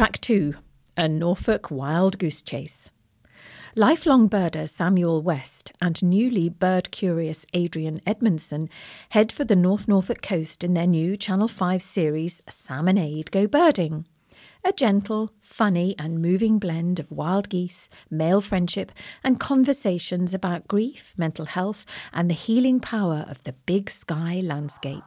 Track 2, A Norfolk Wild Goose Chase. Lifelong birder Samuel West and newly bird-curious Adrian Edmondson head for the North Norfolk coast in their new Channel 5 series Sam and Aid Go Birding. A gentle, funny and moving blend of wild geese, male friendship and conversations about grief, mental health and the healing power of the big sky landscape.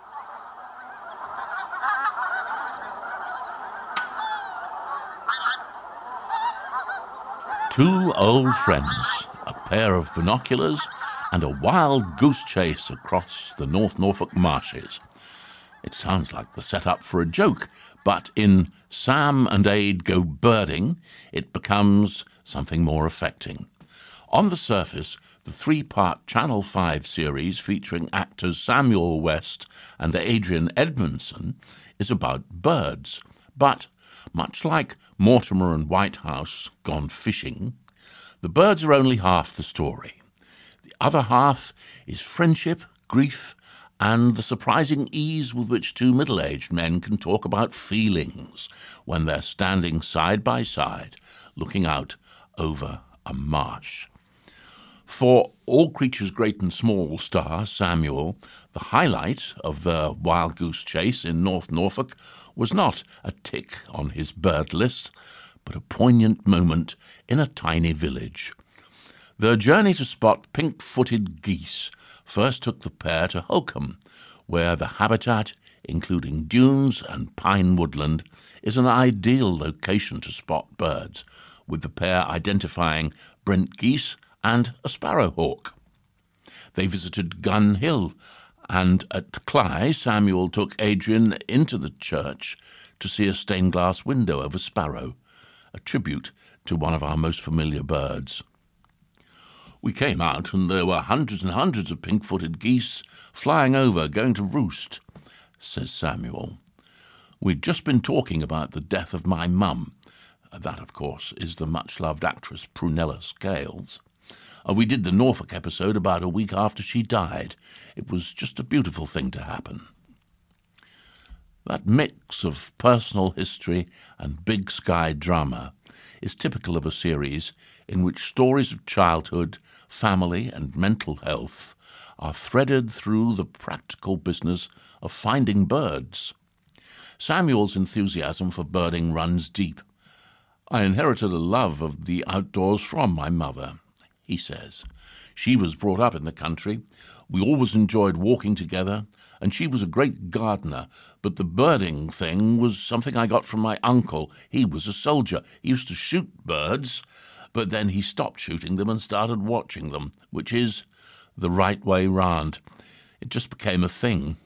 Two old friends, a pair of binoculars and a wild goose chase across the North Norfolk marshes. It sounds like the setup for a joke, but in Sam and Aid Go Birding, it becomes something more affecting. On the surface, the three-part Channel 5 series featuring actors Samuel West and Adrian Edmondson is about birds. But, much like Mortimer and Whitehouse gone fishing, the birds are only half the story. The other half is friendship, grief, and the surprising ease with which two middle-aged men can talk about feelings when they're standing side by side, looking out over a marsh. For All Creatures Great and Small star Samuel, the highlight of the wild goose chase in North Norfolk was not a tick on his bird list, but a poignant moment in a tiny village. Their journey to spot pink-footed geese first took the pair to Holcombe, where the habitat, including dunes and pine woodland, is an ideal location to spot birds, with the pair identifying Brent geese and a sparrowhawk. They visited Gun Hill, and at Cley, Samuel took Adrian into the church to see a stained-glass window of a sparrow, a tribute to one of our most familiar birds. We came out and there were hundreds and hundreds of pink-footed geese flying over, going to roost, says Samuel. We'd just been talking about the death of my mum. That, of course, is the much-loved actress Prunella Scales. We did the Norfolk episode about a week after she died. It was just a beautiful thing to happen. That mix of personal history and big sky drama is typical of a series in which stories of childhood, family and mental health are threaded through the practical business of finding birds. Samuel's enthusiasm for birding runs deep. I inherited a love of the outdoors from my mother, he says. She was brought up in the country. We always enjoyed walking together, and she was a great gardener, but the birding thing was something I got from my uncle. He was a soldier. He used to shoot birds, but then he stopped shooting them and started watching them, which is the right way round. It just became a thing.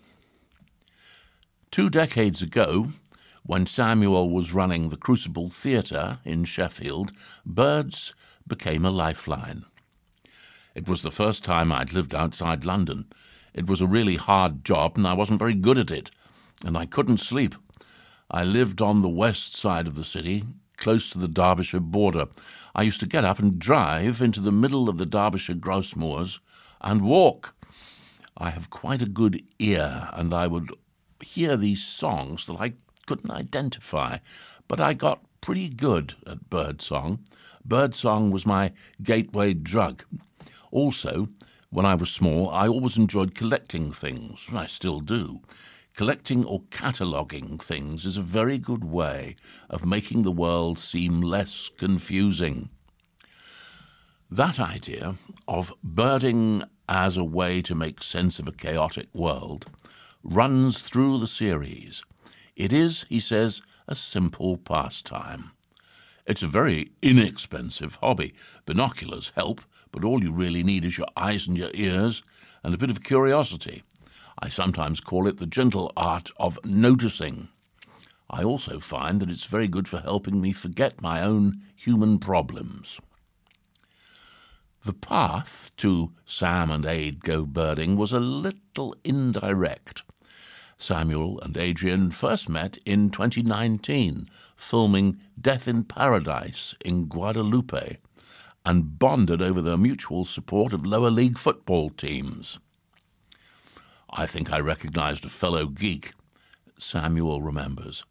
2 decades ago, when Samuel was running the Crucible Theatre in Sheffield, birds became a lifeline. It was the first time I'd lived outside London. It was a really hard job and I wasn't very good at it, and I couldn't sleep. I lived on the west side of the city, close to the Derbyshire border. I used to get up and drive into the middle of the Derbyshire grouse moors and walk. I have quite a good ear, and I would hear these songs that I couldn't identify, but I got pretty good at birdsong. Birdsong was my gateway drug. Also, when I was small, I always enjoyed collecting things. I still do. Collecting or cataloguing things is a very good way of making the world seem less confusing. That idea of birding as a way to make sense of a chaotic world runs through the series. It is, he says, a simple pastime. It's a very inexpensive hobby. Binoculars help, but all you really need is your eyes and your ears and a bit of curiosity. I sometimes call it the gentle art of noticing. I also find that it's very good for helping me forget my own human problems. The path to Sam and Aid Go Birding was a little indirect. Samuel and Adrian first met in 2019, filming Death in Paradise in Guadalupe, and bonded over their mutual support of lower league football teams. I think I recognized a fellow geek, Samuel remembers.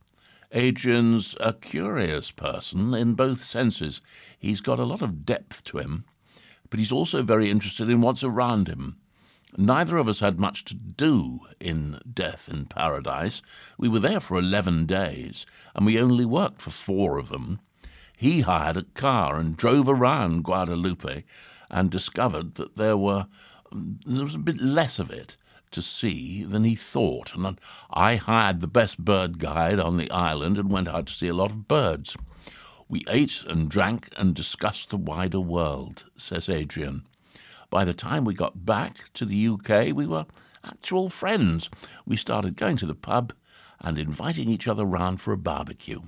Adrian's a curious person in both senses. He's got a lot of depth to him, but he's also very interested in what's around him. Neither of us had much to do in Death in Paradise. We were there for 11 days, and we only worked for 4 of them. He hired a car and drove around Guadalupe and discovered that there was a bit less of it to see than he thought. And I hired the best bird guide on the island and went out to see a lot of birds. We ate and drank and discussed the wider world, says Adrian. By the time we got back to the UK, we were actual friends. We started going to the pub and inviting each other round for a barbecue.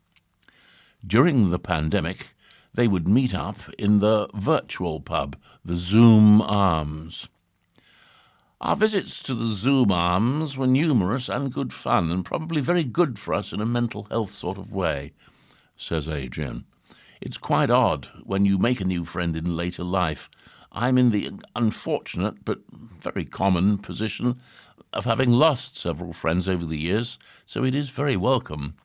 During the pandemic, they would meet up in the virtual pub, the Zoom Arms. Our visits to the Zoom Arms were numerous and good fun, and probably very good for us in a mental health sort of way, says Adrian. It's quite odd when you make a new friend in later life. I'm in the unfortunate but very common position of having lost several friends over the years, so it is very welcome.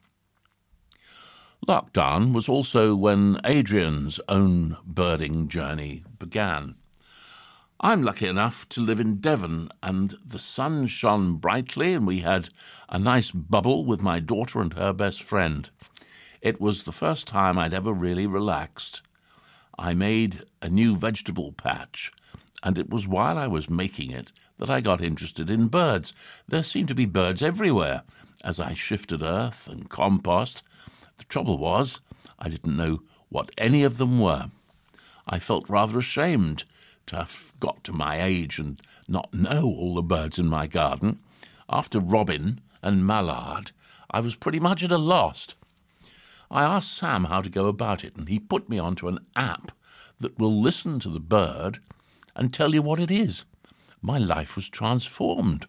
Lockdown was also when Adrian's own birding journey began. I'm lucky enough to live in Devon, and the sun shone brightly, and we had a nice bubble with my daughter and her best friend. It was the first time I'd ever really relaxed. I made a new vegetable patch, and it was while I was making it that I got interested in birds. There seemed to be birds everywhere as I shifted earth and compost. The trouble was, I didn't know what any of them were. I felt rather ashamed to have got to my age and not know all the birds in my garden. After robin and mallard, I was pretty much at a loss. I asked Sam how to go about it, and he put me onto an app that will listen to the bird and tell you what it is. My life was transformed.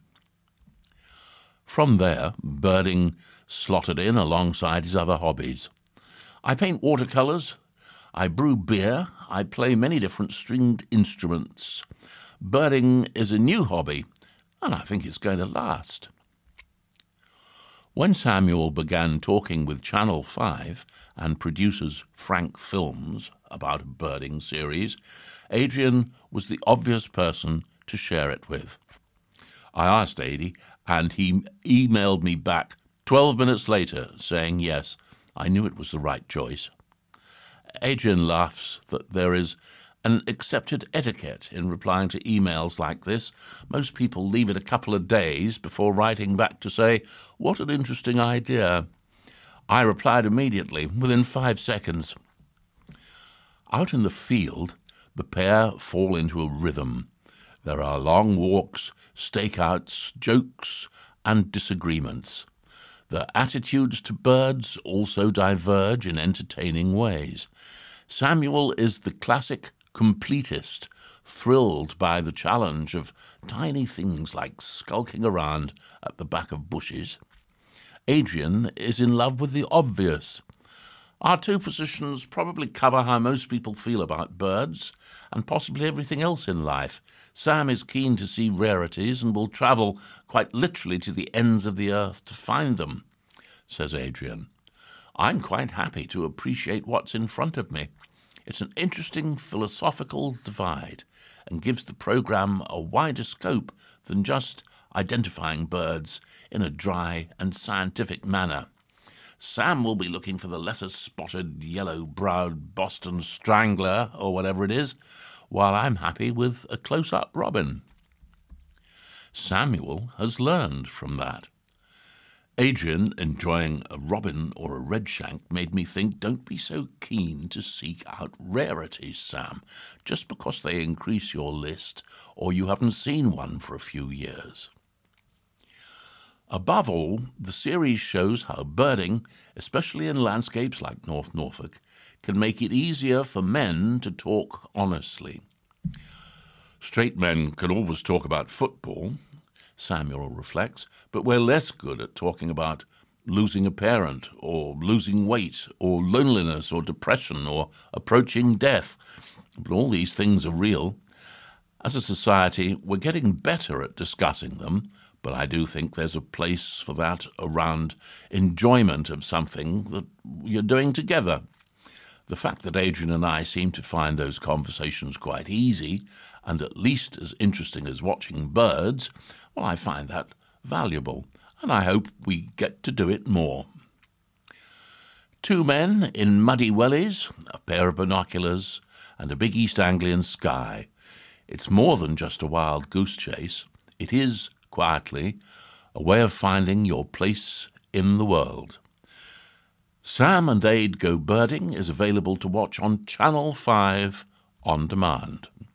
From there, birding slotted in alongside his other hobbies. I paint watercolours, I brew beer, I play many different stringed instruments. Birding is a new hobby, and I think it's going to last. When Samuel began talking with Channel 5 and producers Frank Films about a birding series, Adrian was the obvious person to share it with. I asked Adi, and he emailed me back 12 minutes later saying yes, I knew it was the right choice. Adrian laughs that there is an accepted etiquette in replying to emails like this. Most people leave it a couple of days before writing back to say, what an interesting idea. I replied immediately, within 5 seconds. Out in the field, the pair fall into a rhythm. There are long walks, stakeouts, jokes, and disagreements. Their attitudes to birds also diverge in entertaining ways. Samuel is the classic completist, thrilled by the challenge of tiny things like skulking around at the back of bushes. Adrian is in love with the obvious. Our two positions probably cover how most people feel about birds and possibly everything else in life. Sam is keen to see rarities and will travel quite literally to the ends of the earth to find them, says Adrian. I'm quite happy to appreciate what's in front of me. It's an interesting philosophical divide and gives the programme a wider scope than just identifying birds in a dry and scientific manner. Sam will be looking for the lesser-spotted, yellow-browed Boston strangler, or whatever it is, while I'm happy with a close-up robin. Samuel has learned from that. Adrian enjoying a robin or a redshank made me think, don't be so keen to seek out rarities, Sam, just because they increase your list or you haven't seen one for a few years. Above all, the series shows how birding, especially in landscapes like North Norfolk, can make it easier for men to talk honestly. Straight men can always talk about football, Samuel reflects, but we're less good at talking about losing a parent or losing weight or loneliness or depression or approaching death. But all these things are real. As a society, we're getting better at discussing them, But I do think there's a place for that around enjoyment of something that you're doing together. The fact that Adrian and I seem to find those conversations quite easy and at least as interesting as watching birds, well, I find that valuable, and I hope we get to do it more. Two men in muddy wellies, a pair of binoculars, and a big East Anglian sky. It's more than just a wild goose chase. It is, quietly, a way of finding your place in the world. Sam and Aid Go Birding is available to watch on Channel 5 on demand.